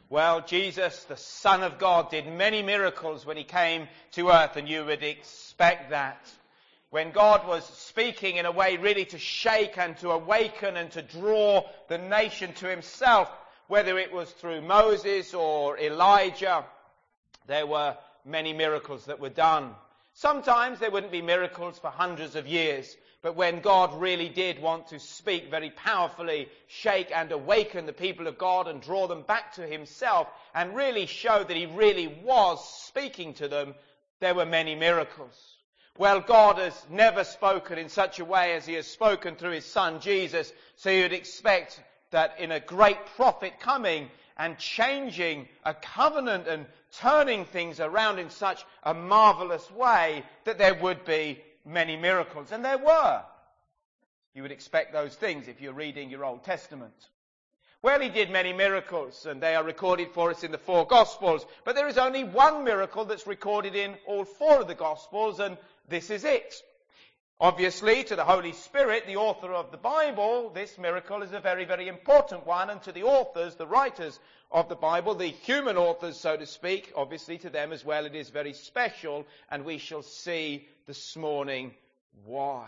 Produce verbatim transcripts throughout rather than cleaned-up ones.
Well, Jesus, the Son of God, did many miracles when he came to earth, and you would expect that. When God was speaking in a way really to shake and to awaken and to draw the nation to himself, whether it was through Moses or Elijah, there were many miracles that were done. Sometimes there wouldn't be miracles for hundreds of years, but when God really did want to speak very powerfully, shake and awaken the people of God and draw them back to himself and really show that he really was speaking to them, there were many miracles. Well, God has never spoken in such a way as he has spoken through his Son Jesus, so you'd expect that in a great prophet coming and changing a covenant and turning things around in such a marvelous way, that there would be many miracles. And there were. You would expect those things if you're reading your Old Testament. Well, he did many miracles, and they are recorded for us in the four Gospels. But there is only one miracle that's recorded in all four of the Gospels, and this is it. Obviously, to the Holy Spirit, the author of the Bible, this miracle is a very, very important one. And to the authors, the writers of the Bible, the human authors, so to speak, obviously to them as well, it is very special. And we shall see this morning why.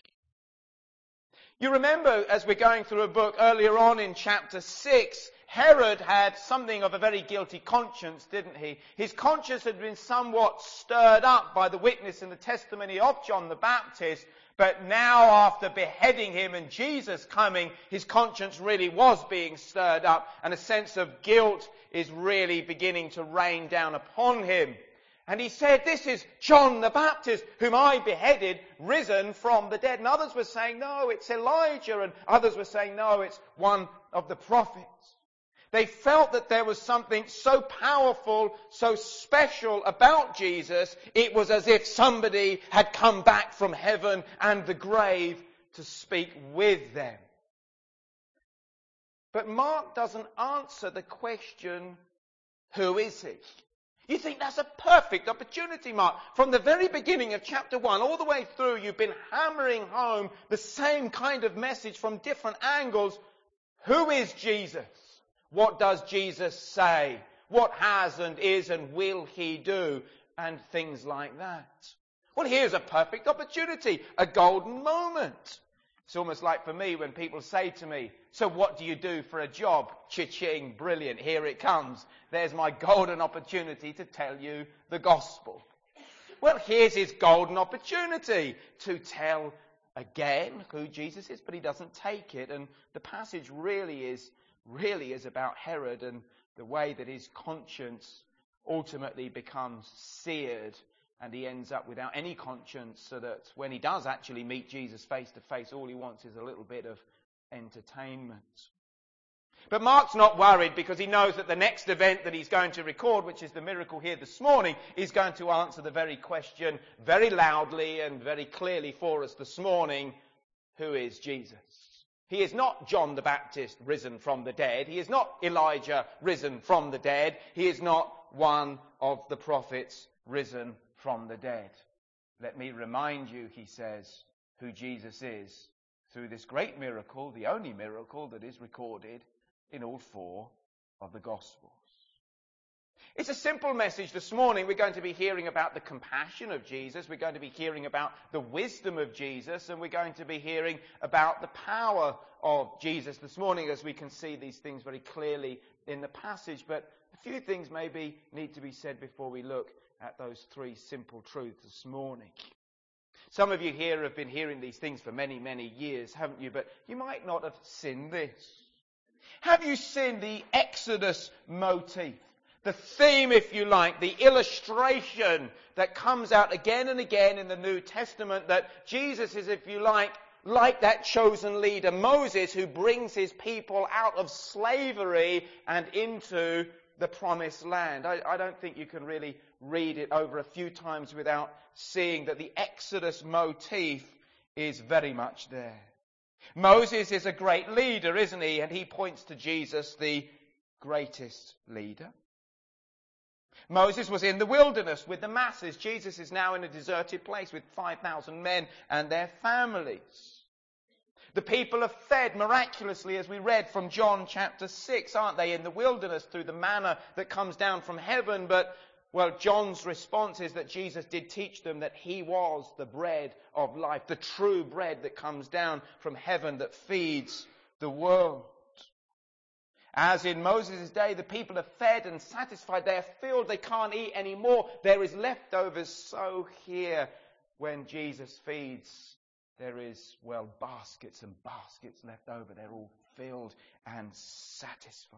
You remember, as we're going through a book earlier on in chapter six, Herod had something of a very guilty conscience, didn't he? His conscience had been somewhat stirred up by the witness and the testimony of John the Baptist, but now after beheading him and Jesus coming, his conscience really was being stirred up, and a sense of guilt is really beginning to rain down upon him. And he said, this is John the Baptist, whom I beheaded, risen from the dead. And others were saying, no, it's Elijah. And others were saying, no, it's one of the prophets. They felt that there was something so powerful, so special about Jesus, it was as if somebody had come back from heaven and the grave to speak with them. But Mark doesn't answer the question, who is he? You think that's a perfect opportunity, Mark. From the very beginning of chapter one, all the way through, you've been hammering home the same kind of message from different angles. Who is Jesus? What does Jesus say? What has and is and will he do? And things like that. Well, here's a perfect opportunity, a golden moment. It's almost like for me when people say to me, so what do you do for a job? Cha-ching, brilliant, here it comes. There's my golden opportunity to tell you the gospel. Well, here's his golden opportunity to tell again who Jesus is, but he doesn't take it. And the passage really is, really is about Herod and the way that his conscience ultimately becomes seared. And he ends up without any conscience, so that when he does actually meet Jesus face to face, all he wants is a little bit of entertainment. But Mark's not worried, because he knows that the next event that he's going to record, which is the miracle here this morning, is going to answer the very question very loudly and very clearly for us this morning. Who is Jesus? He is not John the Baptist risen from the dead. He is not Elijah risen from the dead. He is not one of the prophets risen from the dead. Let me remind you, he says, who Jesus is through this great miracle, the only miracle that is recorded in all four of the Gospels. It's a simple message this morning. We're going to be hearing about the compassion of Jesus. We're going to be hearing about the wisdom of Jesus. And we're going to be hearing about the power of Jesus this morning, as we can see these things very clearly in the passage. But a few things maybe need to be said before we look at those three simple truths this morning. Some of you here have been hearing these things for many, many years, haven't you? But you might not have seen this. Have you seen the Exodus motif? The theme, if you like, the illustration that comes out again and again in the New Testament, that Jesus is, if you like, like that chosen leader, Moses, who brings his people out of slavery and into the promised land. I, I don't think you can really read it over a few times without seeing that the Exodus motif is very much there. Moses is a great leader, isn't he? And he points to Jesus, the greatest leader. Moses was in the wilderness with the masses. Jesus is now in a deserted place with five thousand men and their families. The people are fed miraculously, as we read from John chapter six, aren't they, in the wilderness through the manna that comes down from heaven. But, well, John's response is that Jesus did teach them that he was the bread of life, the true bread that comes down from heaven that feeds the world. As in Moses' day, the people are fed and satisfied. They are filled. They can't eat anymore. There is leftovers. So here, when Jesus feeds, there is, well, baskets and baskets left over. They're all filled and satisfied.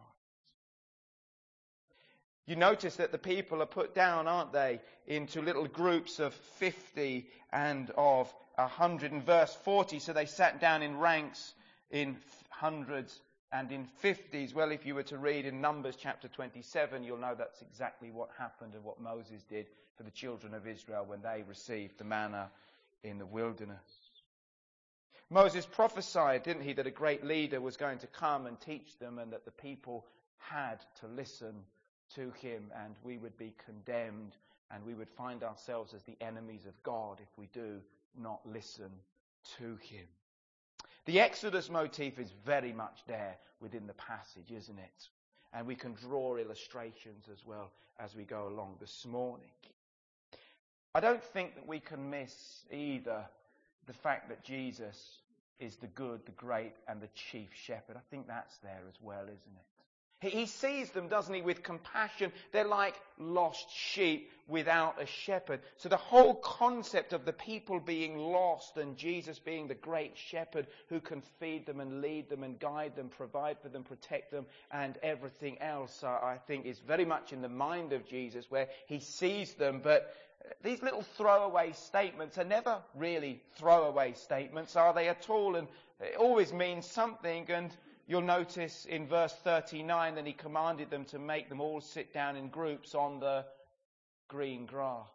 You notice that the people are put down, aren't they, into little groups of fifty and of one hundred. In verse forty, so they sat down in ranks in hundreds and in fifties. Well, if you were to read in Numbers chapter twenty-seven, you'll know that's exactly what happened and what Moses did for the children of Israel when they received the manna in the wilderness. Moses prophesied, didn't he, that a great leader was going to come and teach them, and that the people had to listen to him, and we would be condemned, and we would find ourselves as the enemies of God if we do not listen to him. The Exodus motif is very much there within the passage, isn't it? And we can draw illustrations as well as we go along this morning. I don't think that we can miss either the fact that Jesus is the good, the great, and the chief shepherd. I think that's there as well, isn't it? He sees them, doesn't he, with compassion. They're like lost sheep without a shepherd. So the whole concept of the people being lost and Jesus being the great shepherd who can feed them and lead them and guide them, provide for them, protect them, and everything else, I think, is very much in the mind of Jesus, where he sees them. But these little throwaway statements are never really throwaway statements, are they at all? And it always means something. And you'll notice in verse thirty-nine that he commanded them to make them all sit down in groups on the green grass.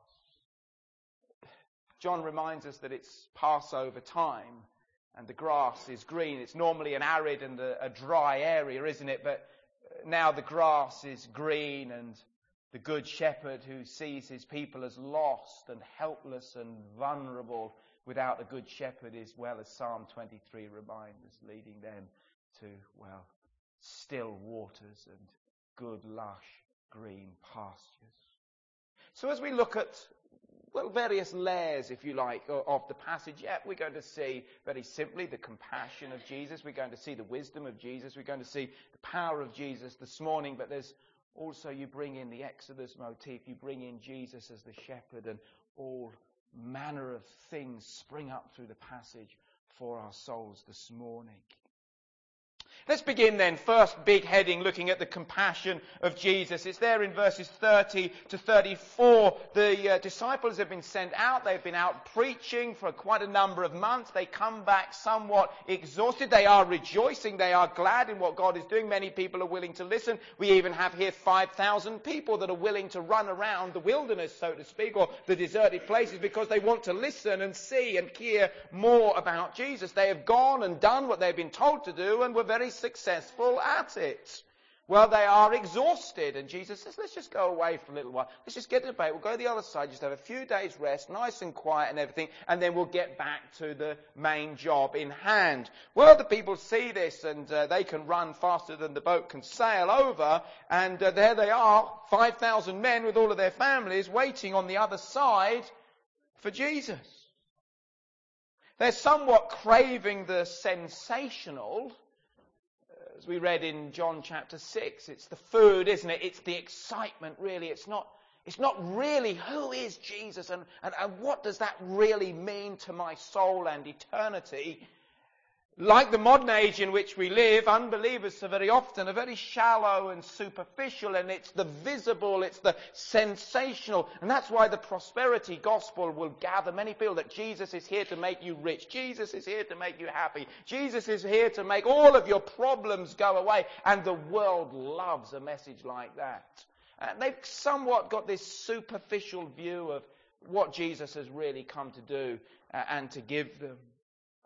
John reminds us that it's Passover time and the grass is green. It's normally an arid and a, a dry area, isn't it? But now the grass is green, and the good shepherd who sees his people as lost and helpless and vulnerable without a good shepherd is, well, as Psalm twenty-three reminds us, leading them to, well, still waters and good, lush, green pastures. So as we look at, well, various layers, if you like, of the passage, yeah, we're going to see very simply the compassion of Jesus. We're going to see the wisdom of Jesus. We're going to see the power of Jesus this morning. But there's also, you bring in the Exodus motif. You bring in Jesus as the shepherd, and all manner of things spring up through the passage for our souls this morning. Let's begin then, first big heading, looking at the compassion of Jesus. It's there in verses thirty to thirty-four. The uh, disciples have been sent out. They've been out preaching for quite a number of months. They come back somewhat exhausted. They are rejoicing. They are glad in what God is doing. Many people are willing to listen. We even have here five thousand people that are willing to run around the wilderness, so to speak, or the deserted places, because they want to listen and see and hear more about Jesus. They have gone and done what they've been told to do, and were very successful at it. Well, they are exhausted, and Jesus says, let's just go away for a little while. Let's just get to the boat. We'll go to the other side, just have a few days rest, nice and quiet and everything, and then we'll get back to the main job in hand. Well, the people see this, and uh, they can run faster than the boat can sail over, and uh, there they are, five thousand men with all of their families waiting on the other side for Jesus. They're somewhat craving the sensational. As we read in John chapter six, it's the food, isn't it? It's the excitement, really. It's not, it's not really who is Jesus and, and, and what does that really mean to my soul and eternity. Like the modern age in which we live, unbelievers are very often are very shallow and superficial, and it's the visible, it's the sensational. And that's why the prosperity gospel will gather many people, that Jesus is here to make you rich. Jesus is here to make you happy. Jesus is here to make all of your problems go away. And the world loves a message like that. And they've somewhat got this superficial view of what Jesus has really come to do uh, and to give them.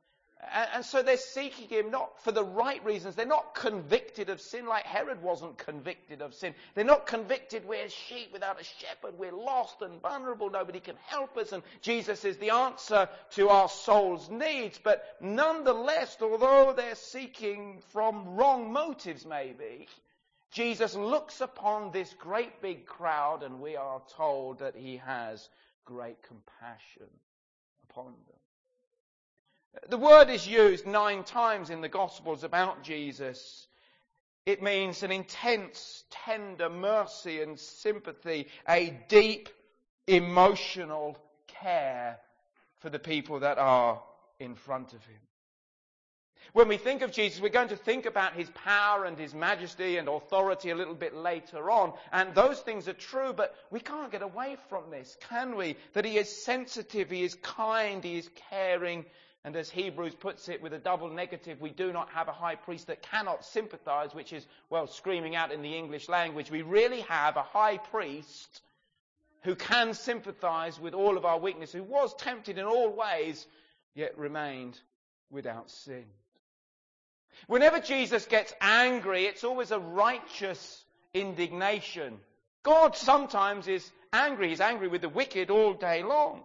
And, and so they're seeking him not for the right reasons. They're not convicted of sin like Herod wasn't convicted of sin. They're not convicted, we're sheep without a shepherd, we're lost and vulnerable, nobody can help us, and Jesus is the answer to our soul's needs. But nonetheless, although they're seeking from wrong motives maybe, Jesus looks upon this great big crowd, and we are told that he has great compassion upon them. The word is used nine times in the Gospels about Jesus. It means an intense, tender mercy and sympathy, a deep emotional care for the people that are in front of him. When we think of Jesus, we're going to think about his power and his majesty and authority a little bit later on. And those things are true, but we can't get away from this, can we? That he is sensitive, he is kind, he is caring. And as Hebrews puts it with a double negative, we do not have a high priest that cannot sympathize, which is, well, screaming out in the English language. We really have a high priest who can sympathize with all of our weakness, who was tempted in all ways, yet remained without sin. Whenever Jesus gets angry, it's always a righteous indignation. God sometimes is angry. He's angry with the wicked all day long.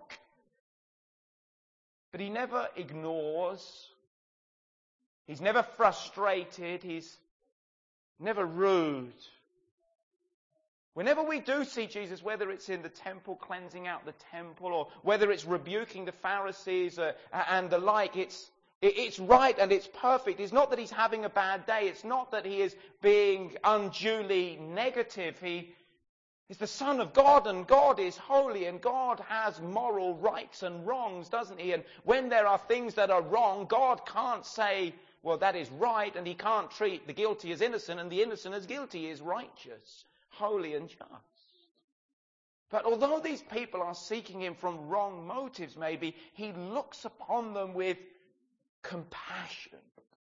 But he never ignores. He's never frustrated. He's never rude. Whenever we do see Jesus, whether it's in the temple, cleansing out the temple, or whether it's rebuking the Pharisees uh, and the like, it's It's right and it's perfect. It's not that he's having a bad day. It's not that he is being unduly negative. He is the Son of God, and God is holy, and God has moral rights and wrongs, doesn't he? And when there are things that are wrong, God can't say, well, that is right, and he can't treat the guilty as innocent and the innocent as guilty. He is righteous, holy and just. But although these people are seeking him from wrong motives maybe, he looks upon them with compassion.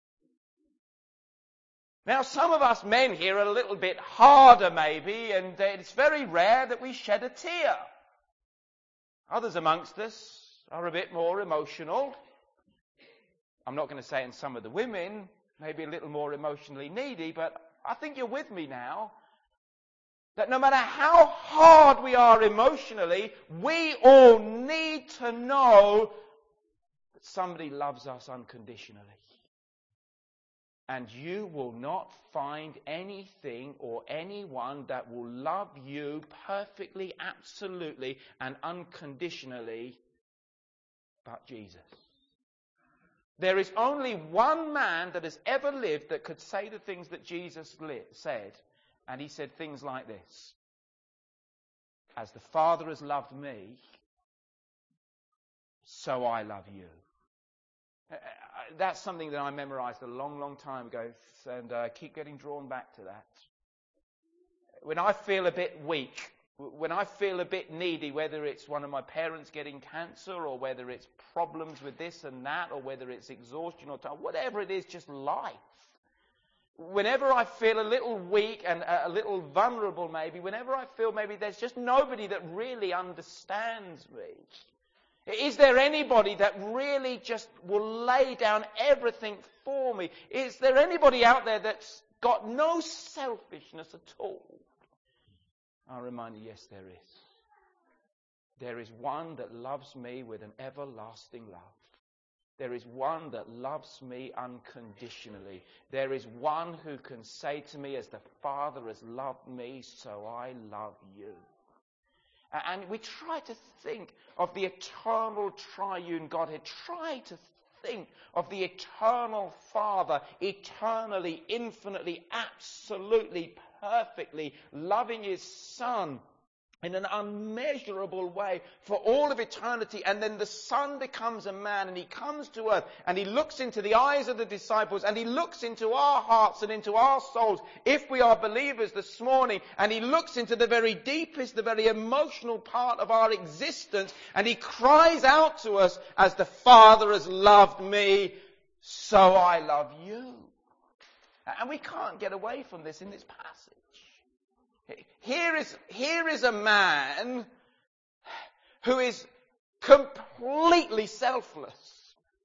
Now, some of us men here are a little bit harder maybe, and it's very rare that we shed a tear. Others amongst us are a bit more emotional. I'm not going to say in some of the women, maybe a little more emotionally needy, but I think you're with me now. That no matter how hard we are emotionally, we all need to know that somebody loves us unconditionally. And you will not find anything or anyone that will love you perfectly, absolutely, and unconditionally but Jesus. There is only one man that has ever lived that could say the things that Jesus said. And he said things like this: as the Father has loved me, so I love you. Uh, that's something that I memorized a long, long time ago, and I uh, keep getting drawn back to that. When I feel a bit weak, when I feel a bit needy, whether it's one of my parents getting cancer, or whether it's problems with this and that, or whether it's exhaustion or time, whatever it is, just life. Whenever I feel a little weak and a little vulnerable maybe, whenever I feel maybe there's just nobody that really understands me, is there anybody that really just will lay down everything for me? Is there anybody out there that's got no selfishness at all? I'll remind you, yes, there is. There is one that loves me with an everlasting love. There is one that loves me unconditionally. There is one who can say to me, as the Father has loved me, so I love you. And we try to think of the eternal triune Godhead. Try to think of the eternal Father, eternally, infinitely, absolutely, perfectly loving his Son in an unmeasurable way for all of eternity. And then the Son becomes a man, and he comes to earth, and he looks into the eyes of the disciples, and he looks into our hearts and into our souls, if we are believers this morning, and he looks into the very deepest, the very emotional part of our existence, and he cries out to us, as the Father has loved me, so I love you. And we can't get away from this in this passage. Here is, here is a man who is completely selfless.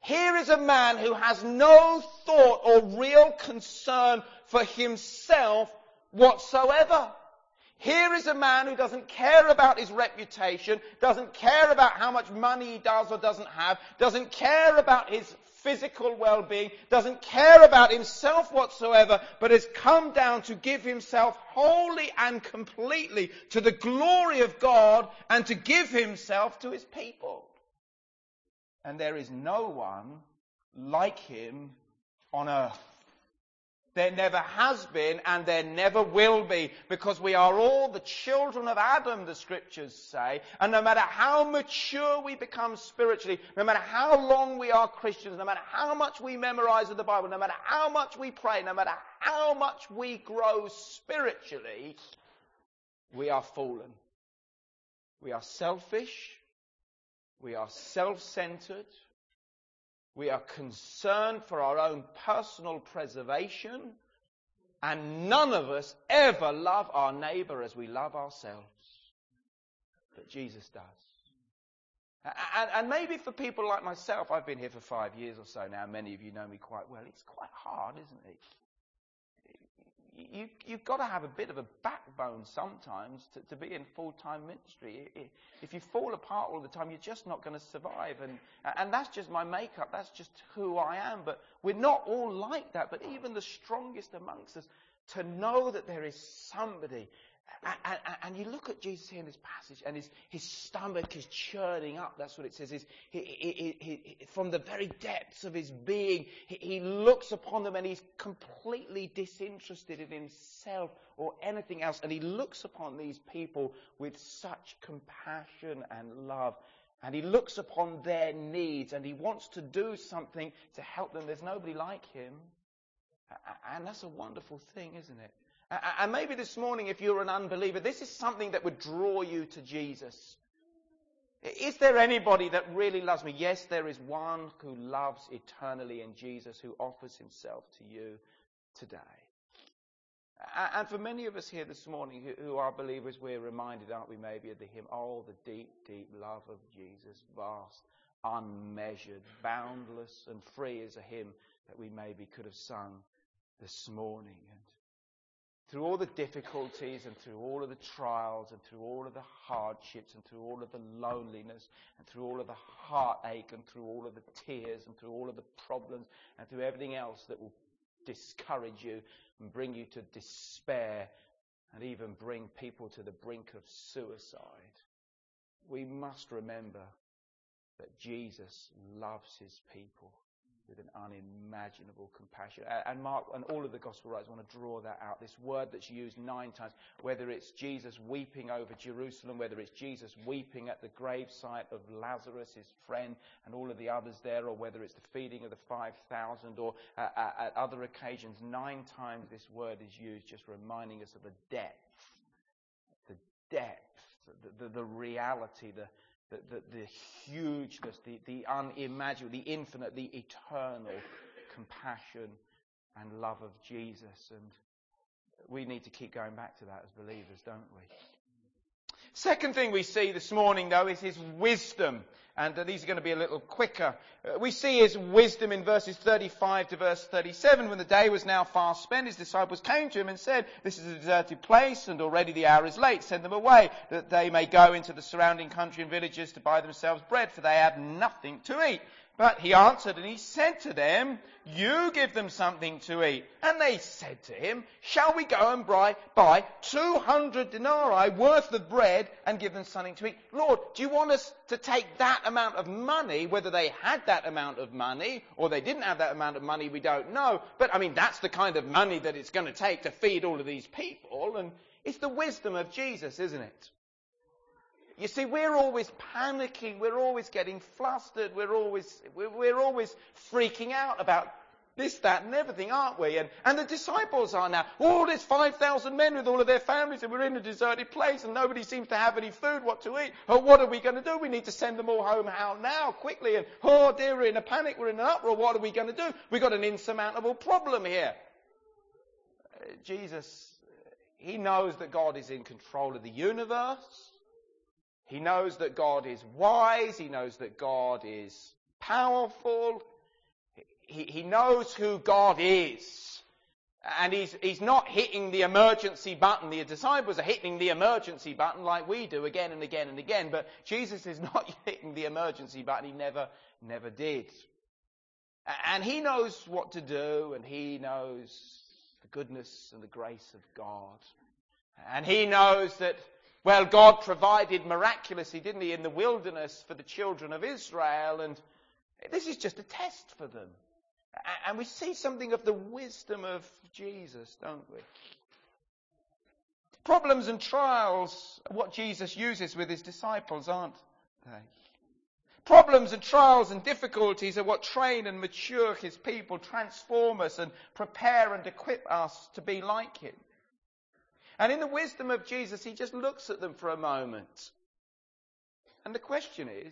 Here is a man who has no thought or real concern for himself whatsoever. Here is a man who doesn't care about his reputation, doesn't care about how much money he does or doesn't have, doesn't care about his physical well-being, doesn't care about himself whatsoever, but has come down to give himself wholly and completely to the glory of God and to give himself to his people. And there is no one like him on earth. There never has been and there never will be, because we are all the children of Adam, the scriptures say. And no matter how mature we become spiritually, no matter how long we are Christians, no matter how much we memorize of the Bible, no matter how much we pray, no matter how much we grow spiritually, we are fallen. We are selfish. We are self-centered. We are concerned for our own personal preservation. And none of us ever love our neighbour as we love ourselves. But Jesus does. And, and maybe for people like myself, I've been here for five years or so now. Many of you know me quite well. It's quite hard, isn't it? You, you've got to have a bit of a backbone sometimes to, to be in full-time ministry. If you fall apart all the time, you're just not going to survive. And, and that's just my makeup. That's just who I am. But we're not all like that. But even the strongest amongst us, to know that there is somebody. And, and, and you look at Jesus here in this passage, and his, his stomach is churning up. That's what it says. He, he, he, he, from the very depths of his being, he, he looks upon them, and he's completely disinterested in himself or anything else. And he looks upon these people with such compassion and love. And he looks upon their needs, and he wants to do something to help them. There's nobody like him. And that's a wonderful thing, isn't it? And maybe this morning, if you're an unbeliever, this is something that would draw you to Jesus. Is there anybody that really loves me? Yes, there is one who loves eternally in Jesus, who offers himself to you today. And for many of us here this morning who are believers, we're reminded, aren't we, maybe of the hymn, oh, the deep, deep love of Jesus, vast, unmeasured, boundless and free is a hymn that we maybe could have sung this morning. And through all the difficulties and through all of the trials and through all of the hardships and through all of the loneliness and through all of the heartache and through all of the tears and through all of the problems and through everything else that will discourage you and bring you to despair and even bring people to the brink of suicide, we must remember that Jesus loves his people with an unimaginable compassion. And Mark and all of the gospel writers want to draw that out. This word that's used nine times, whether it's Jesus weeping over Jerusalem, whether it's Jesus weeping at the gravesite of Lazarus, his friend, and all of the others there, or whether it's the feeding of the five thousand, or uh, at other occasions, nine times this word is used, just reminding us of the depth, the depth, the, the, the reality, the The, the, the hugeness, the, the unimaginable, the infinite, the eternal compassion and love of Jesus. And we need to keep going back to that as believers, don't we? Second thing we see this morning, though, is his wisdom. And uh, these are going to be a little quicker. Uh, we see his wisdom in verses thirty-five to verse thirty-seven. When the day was now fast spent, his disciples came to him and said, "This is a deserted place, and already the hour is late. Send them away, that they may go into the surrounding country and villages to buy themselves bread, for they have nothing to eat." But he answered and he said to them, "You give them something to eat." And they said to him, "Shall we go and buy, buy two hundred denarii worth of bread and give them something to eat?" Lord, do you want us to take that amount of money, whether they had that amount of money or they didn't have that amount of money, we don't know. But I mean, that's the kind of money that it's going to take to feed all of these people. And it's the wisdom of Jesus, isn't it? You see, we're always panicking, we're always getting flustered, we're always, we're, we're always freaking out about this, that and everything, aren't we? And, and the disciples are now. Oh, there's five thousand men with all of their families and we're in a deserted place and nobody seems to have any food, what to eat. Oh, what are we going to do? We need to send them all home how now, quickly. And oh dear, we're in a panic, we're in an uproar, what are we going to do? We've got an insurmountable problem here. Uh, Jesus, he knows that God is in control of the universe. He knows that God is wise. He knows that God is powerful. he, he knows who God is. And he's, he's not hitting the emergency button. The disciples are hitting the emergency button like we do again and again and again. But Jesus is not hitting the emergency button. He never, never did. And he knows what to do, and he knows the goodness and the grace of God. And he knows that, well, God provided miraculously, didn't he, in the wilderness for the children of Israel. And this is just a test for them. And we see something of the wisdom of Jesus, don't we? Problems and trials are what Jesus uses with his disciples, aren't they? Problems and trials and difficulties are what train and mature his people, transform us and prepare and equip us to be like him. And in the wisdom of Jesus, he just looks at them for a moment. And the question is,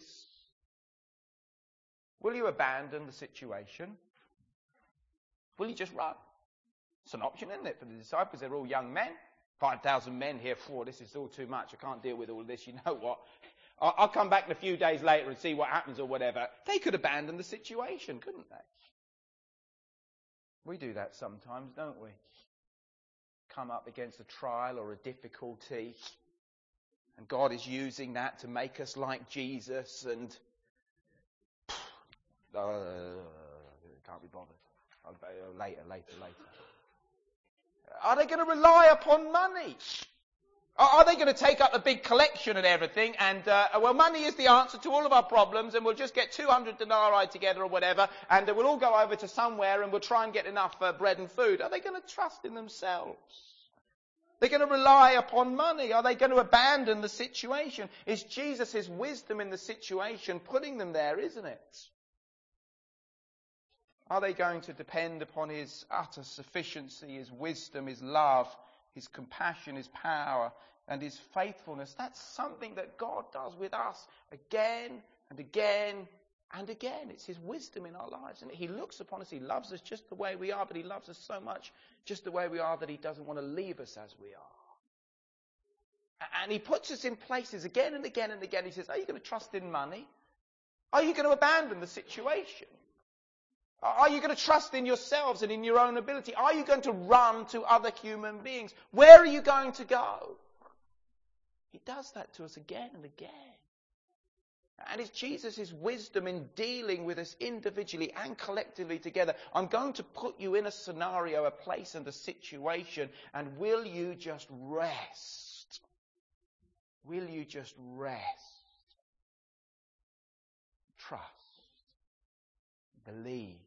will you abandon the situation? Will you just run? It's an option, isn't it, for the disciples? They're all young men. five thousand men here. Four, this is all too much. I can't deal with all this. You know what? I'll, I'll come back in a few days later and see what happens or whatever. They could abandon the situation, couldn't they? We do that sometimes, don't we? Come up against a trial or a difficulty, and God is using that to make us like Jesus, and uh, can't be bothered. Later, later, later. Are they going to rely upon money? Are they going to take up a big collection and everything? And, uh, well, money is the answer to all of our problems, and we'll just get two hundred denarii together or whatever, and we'll all go over to somewhere and we'll try and get enough uh, bread and food. Are they going to trust in themselves? They're going to rely upon money. Are they going to abandon the situation? It's Jesus' wisdom in the situation putting them there, isn't it? Are they going to depend upon his utter sufficiency, his wisdom, his love, his compassion, his power, and his faithfulness? That's something that God does with us again and again and again. It's his wisdom in our lives. And he looks upon us, he loves us just the way we are, but he loves us so much just the way we are that he doesn't want to leave us as we are. And he puts us in places again and again and again. He says, are you going to trust in money? Are you going to abandon the situation? Are you going to trust in yourselves and in your own ability? Are you going to run to other human beings? Where are you going to go? He does that to us again and again. And it's Jesus' wisdom in dealing with us individually and collectively together. I'm going to put you in a scenario, a place and a situation, and will you just rest? Will you just rest? Trust. Believe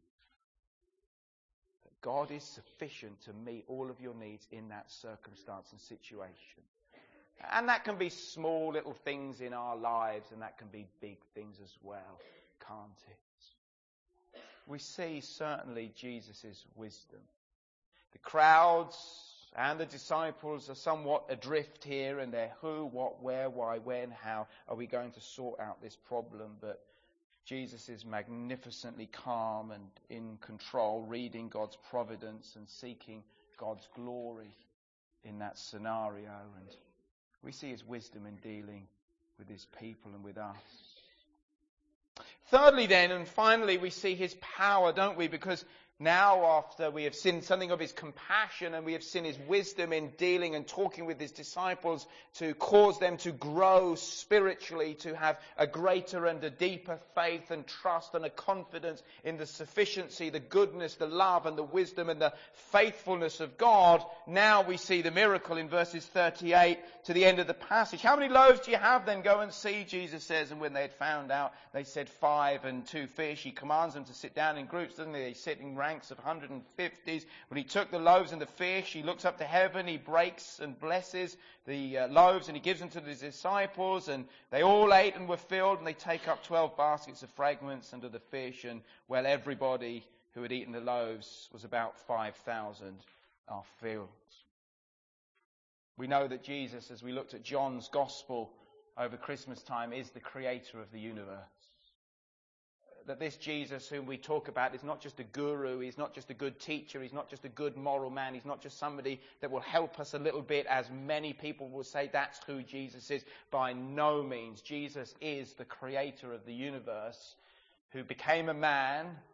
that God is sufficient to meet all of your needs in that circumstance and situation. And that can be small little things in our lives, and that can be big things as well, can't it? We see certainly Jesus' wisdom. The crowds and the disciples are somewhat adrift here, and they're who, what, where, why, when, how are we going to sort out this problem? But Jesus is magnificently calm and in control, reading God's providence and seeking God's glory in that scenario. And we see his wisdom in dealing with his people and with us. Thirdly then, and finally, we see his power, don't we? Because now, after we have seen something of his compassion and we have seen his wisdom in dealing and talking with his disciples to cause them to grow spiritually, to have a greater and a deeper faith and trust and a confidence in the sufficiency, the goodness, the love and the wisdom and the faithfulness of God, now we see the miracle in verses thirty-eight to the end of the passage. How many loaves do you have then? Go and see, Jesus says. And when they had found out, they said five and two fish. He commands them to sit down in groups, doesn't he? They sit in ranks of one hundred fifties. When he took the loaves and the fish, he looks up to heaven, he breaks and blesses the uh, loaves, and he gives them to his disciples, and they all ate and were filled, and they take up twelve baskets of fragments and of the fish, and well, everybody who had eaten the loaves was about five thousand are filled. We know that Jesus, as we looked at John's Gospel over Christmas time, is the creator of the universe. That this Jesus whom we talk about is not just a guru, he's not just a good teacher, he's not just a good moral man, he's not just somebody that will help us a little bit, as many people will say that's who Jesus is. By no means. Jesus is the creator of the universe, who became a man,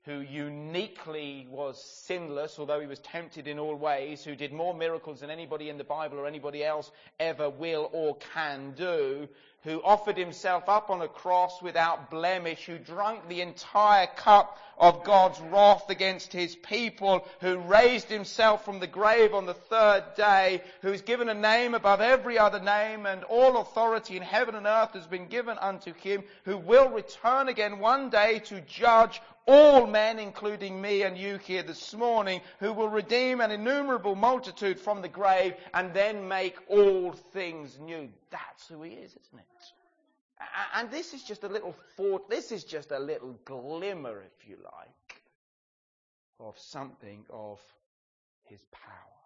who uniquely was sinless, although he was tempted in all ways, who did more miracles than anybody in the Bible or anybody else ever will or can do, who offered himself up on a cross without blemish, who drank the entire cup of God's wrath against his people, who raised himself from the grave on the third day, who is given a name above every other name, and all authority in heaven and earth has been given unto him, who will return again one day to judge all men, including me and you here this morning, who will redeem an innumerable multitude from the grave and then make all things new. That's who he is, isn't it? And this is just a little thought, this is just a little glimmer, if you like, of something of his power.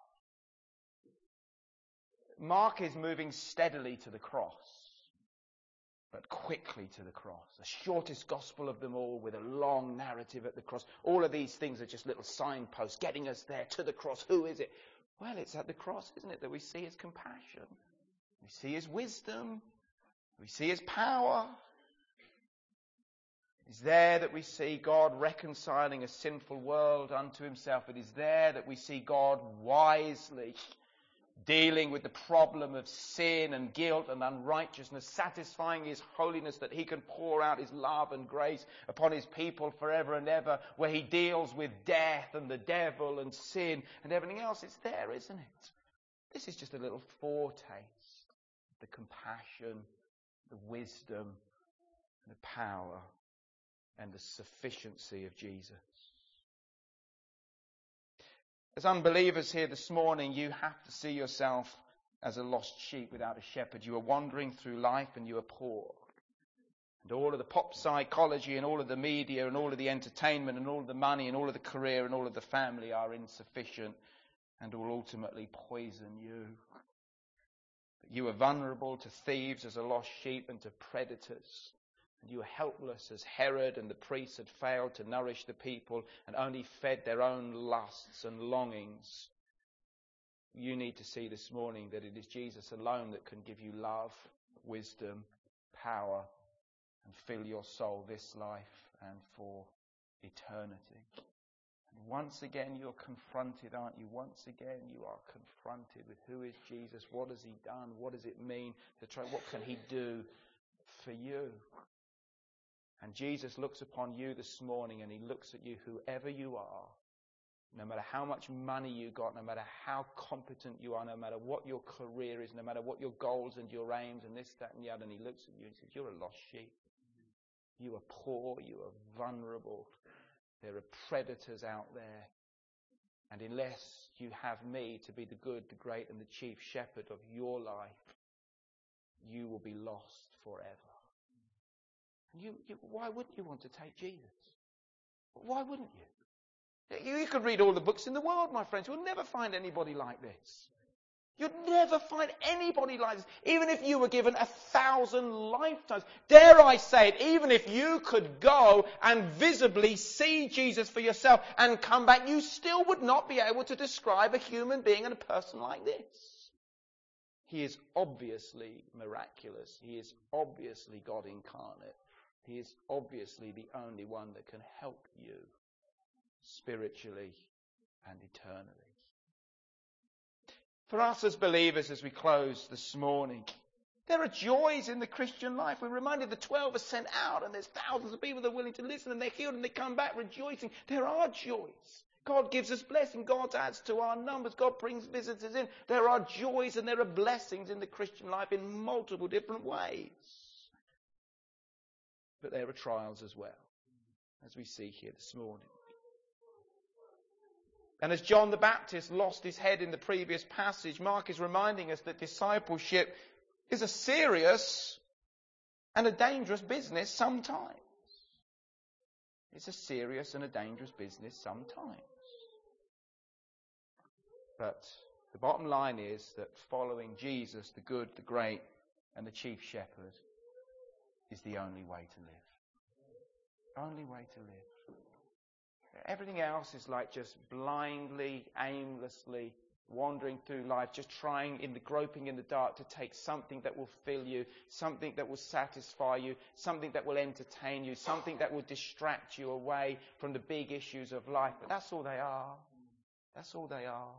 Mark is moving steadily to the cross, but quickly to the cross. The shortest gospel of them all, with a long narrative at the cross. All of these things are just little signposts getting us there to the cross. Who is it? Well, it's at the cross, isn't it, that we see his compassion. We see his wisdom. We see his power. It is there that we see God reconciling a sinful world unto himself. It is there that we see God wisely dealing with the problem of sin and guilt and unrighteousness, satisfying his holiness that he can pour out his love and grace upon his people forever and ever, where he deals with death and the devil and sin and everything else. It's there, isn't it? This is just a little foretaste of the compassion, the wisdom, the power, and the sufficiency of Jesus. As unbelievers here this morning, you have to see yourself as a lost sheep without a shepherd. You are wandering through life and you are poor. And all of the pop psychology and all of the media and all of the entertainment and all of the money and all of the career and all of the family are insufficient and will ultimately poison you. You are vulnerable to thieves as a lost sheep and to predators. And you are helpless as Herod and the priests had failed to nourish the people and only fed their own lusts and longings. You need to see this morning that it is Jesus alone that can give you love, wisdom, power, and fill your soul this life and for eternity. And once again you're confronted, aren't you? Once again you are confronted with who is Jesus, what has he done, what does it mean to try, what can he do for you? And Jesus looks upon you this morning and he looks at you, whoever you are, no matter how much money you got, no matter how competent you are, no matter what your career is, no matter what your goals and your aims and this, that and the other, and he looks at you and says, you're a lost sheep. You are poor, you are vulnerable. There are predators out there. And unless you have me to be the good, the great and the chief shepherd of your life, you will be lost forever. You, you, why wouldn't you want to take Jesus? Why wouldn't you? you? You could read all the books in the world, my friends. You'll never find anybody like this. You'd never find anybody like this. Even if you were given a thousand lifetimes. Dare I say it, even if you could go and visibly see Jesus for yourself and come back, you still would not be able to describe a human being and a person like this. He is obviously miraculous. He is obviously God incarnate. He is obviously the only one that can help you spiritually and eternally. For us as believers, as we close this morning, there are joys in the Christian life. We're reminded the twelve are sent out and there's thousands of people that are willing to listen and they're healed and they come back rejoicing. There are joys. God gives us blessing. God adds to our numbers. God brings visitors in. There are joys and there are blessings in the Christian life in multiple different ways. But there are trials as well, as we see here this morning. And as John the Baptist lost his head in the previous passage, Mark is reminding us that discipleship is a serious and a dangerous business sometimes. It's a serious and a dangerous business sometimes. But the bottom line is that following Jesus, the good, the great, and the chief shepherd, is the only way to live. Only way to live. Everything else is like just blindly, aimlessly wandering through life, just trying in the groping in the dark to take something that will fill you, something that will satisfy you, something that will entertain you, something that will distract you away from the big issues of life. But that's all they are. That's all they are.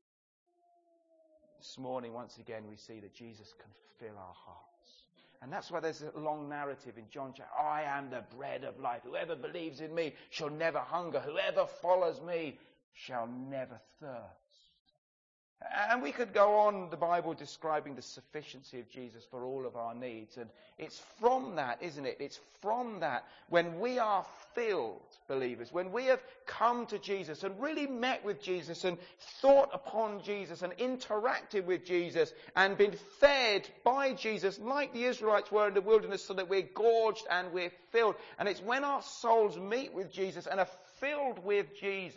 This morning, once again, we see that Jesus can fill our hearts. And that's why there's a long narrative in John chapter. I am the bread of life. Whoever believes in me shall never hunger. Whoever follows me shall never thirst. And we could go on, the Bible describing the sufficiency of Jesus for all of our needs. And it's from that, isn't it? It's from that when we are filled, believers, when we have come to Jesus and really met with Jesus and thought upon Jesus and interacted with Jesus and been fed by Jesus like the Israelites were in the wilderness, so that we're gorged and we're filled. And it's when our souls meet with Jesus and are filled with Jesus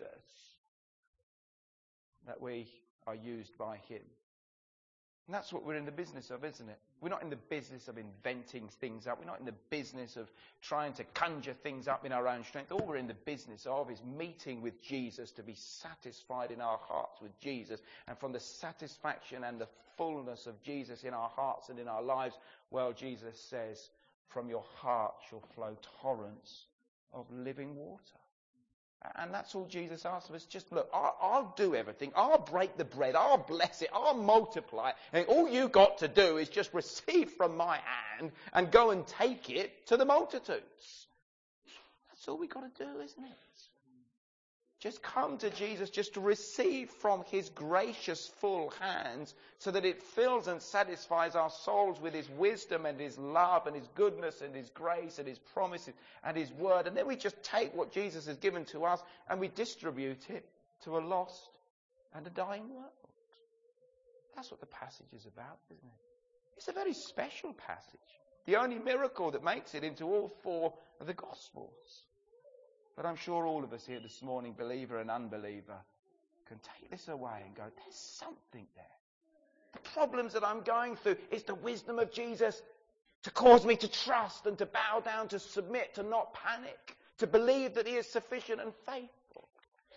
that we are used by him. And that's what we're in the business of, isn't it? We're not in the business of inventing things up. We're not in the business of trying to conjure things up in our own strength. All we're in the business of is meeting with Jesus to be satisfied in our hearts with Jesus. And from the satisfaction and the fullness of Jesus in our hearts and in our lives, well, Jesus says, from your heart shall flow torrents of living water. And that's all Jesus asks of us. Just look, I'll, I'll do everything. I'll break the bread. I'll bless it. I'll multiply it. And all you got to do is just receive from my hand and go and take it to the multitudes. That's all we got to do, isn't it? Just come to Jesus, just to receive from his gracious full hands, so that it fills and satisfies our souls with his wisdom and his love and his goodness and his grace and his promises and his word. And then we just take what Jesus has given to us and we distribute it to a lost and a dying world. That's what the passage is about, isn't it? It's a very special passage. The only miracle that makes it into all four of the Gospels. But I'm sure all of us here this morning, believer and unbeliever, can take this away and go, there's something there. The problems that I'm going through, it's the wisdom of Jesus to cause me to trust and to bow down, to submit, to not panic, to believe that he is sufficient and faithful.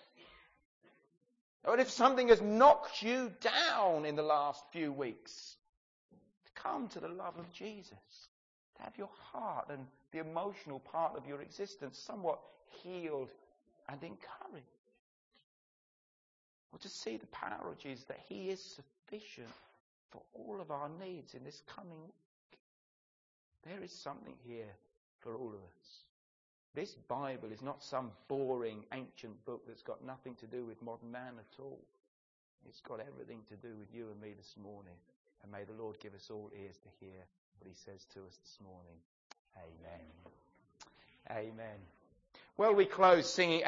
Or if something has knocked you down in the last few weeks, to come to the love of Jesus, to have your heart and the emotional part of your existence somewhat healed and encouraged. Or to see the power of Jesus, that he is sufficient for all of our needs in this coming week. There is something here for all of us. This Bible is not some boring ancient book that's got nothing to do with modern man at all. It's got everything to do with you and me this morning. And may the Lord give us all ears to hear what he says to us this morning. Amen. Amen. Well, we close singing